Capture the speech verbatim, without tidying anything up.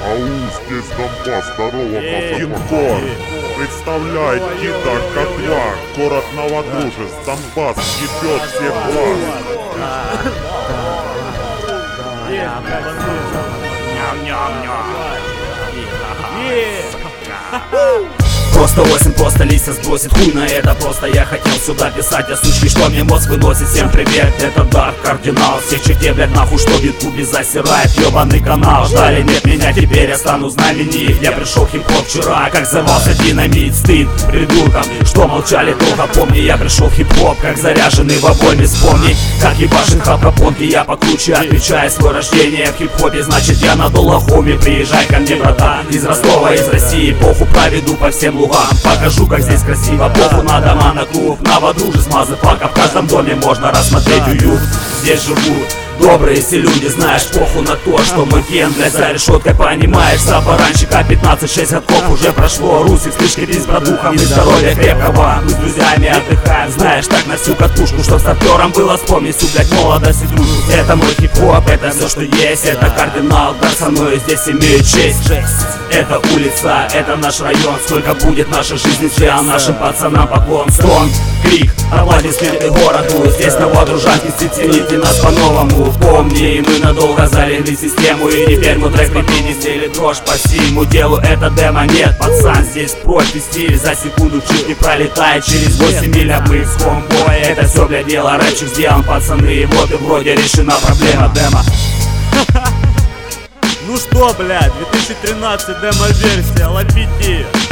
Ау, здесь Донбасс, здорово, Гинкор представляет Кида Котла. Город Новодружец, Донбасс ебет всех вас. Просто осень, просто листья сбросит, хуй на это. Просто я хотел сюда писать о сучке, что мне мозг выносит. Всем привет, это Дарк Кардинал. Всех чертей, блядь, нахуй, что в ютубе засирает ебаный канал. Ждали, нет меня, теперь я стану знаменит. Я пришел в хип-хоп вчера, как взорвался динамит. Стыд придуркам, что молчали долго. Помни, я пришел в хип-хоп, как заряженный в обойме. Вспомни, как ебашен хап капонки, я покруче. Отмечая свое рождение в хип-хопе, значит я надолго, хоми. Приезжай ко мне, братан, из Ростова, из России. Поху проведу по всем лугам. Покажу, как здесь красиво, поху на дома, на клуб. Новодружец, мазафака, в каждом доме можно рассмотреть уют. Здесь живут добрые все люди, знаешь, поху на то, что мы ген, блядь, за решеткой, понимаешь. За баранчика пятнадцать шесть годков уже прошло. Русик, слышь, крепись, братуха, и здоровья крепкого. Мы с друзьями отдыхаем, знаешь, так на всю катушку, чтоб с актером было вспомнить всю, блядь, молодость и дружбу. Это мой хип-хоп, это все, что есть. Это Кардинал, Дар со мной здесь имеет честь. Это улица, это наш район. Сколько будет наша жизнь, а нашим пацанам поклон. Стон, крик, аплодисменты городу. Здесь новодружанки, цените нас по-новому. Помни, мы надолго залегли в систему. И теперь мы трек пятьдесят или дрожь по всему делу. Это демо, нет, пацан, здесь профи стиль. За секунду чуть не пролетает через восемь миль. А мы с хомбой, это все, блядь, дело. Рэпчик сделан, пацаны, и вот и вроде решена проблема демо. Ну что, блядь, две тысячи тринадцать демо-версия, лапити.